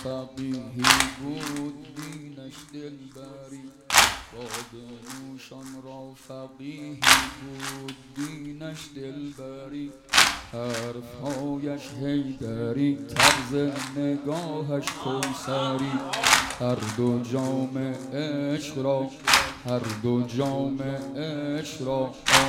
فقیهی بود دینش دلبری، بادنوشان را فقیهی بود دینش دلبری، حرفهایش حیدری طرز نگاهش کوثری، هر دو جام عشق را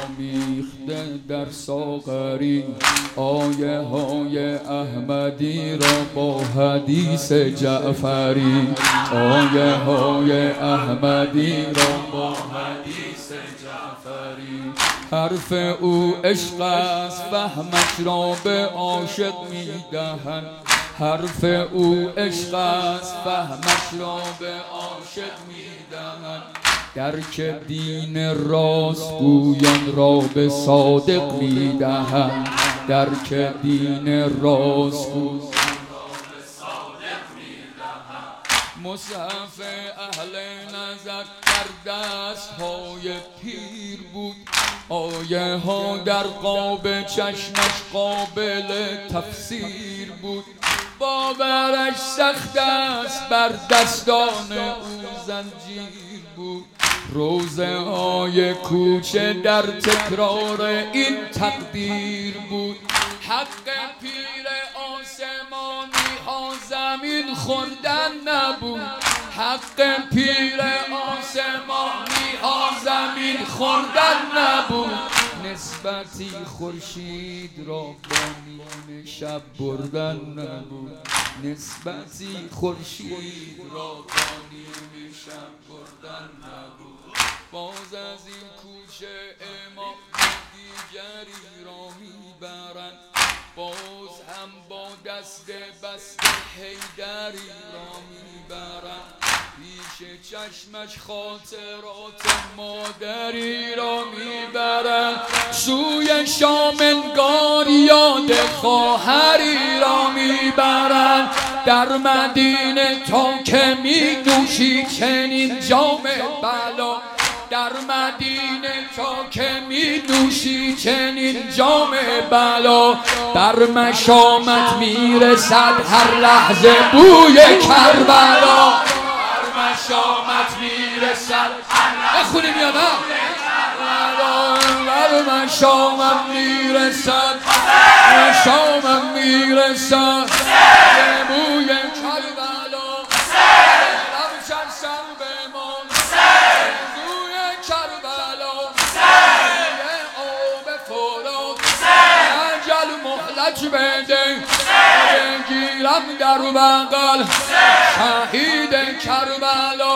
آمیخته در ساغری، آیه های احمدی را با حدیث جعفری، آیه های احمدی را با حدیث جعفری. حرف او عشق است فهمش را به عاشق میدهند، حرف او عشق است فهمش را به عاشق میدهند، درک دین راست گویان را به صادق میدهند، درک دین راست گویان را به صادق میدهند. مصحف اهل نظر در دست های پیر بود، آیه ها در قاب چشمش قابل تفسیر بود، باورش سخت است بر دستان او زنجیر بود، روزه های کوچه در تکرار این تقدیر بود، حق پیر آسمانی ها زمین خوردن نبود، حق پیر آسمانی ها زمین خوردن نبود، نسبتی خورشید را با نیم شب بردن نبود، نسبتی خورشید را با نیم شب بردن نبود. باز از این کوچه امام دیگری را میبرند، باز هم با دست بسته حیدری را میبرند، پیش چشمش خاطرات مادری را میبرند، سوی شام انگار یاد خواهری را میبرند، در مدینه تا که می نوشی چنین جام بلا، در مدینه تا که می نوشی چنین جام بلا، بر مشامت میرسد هر لحظه بوی کربلا، بر مشامت میرسد بخونی میاد بر مشامت میرسد، مشامت میرسد بوی کربلا، رمشن سر بمان بوی کربلا، آب فرات عجل مهلت بده، بگیرم در بغل شهید کربلا،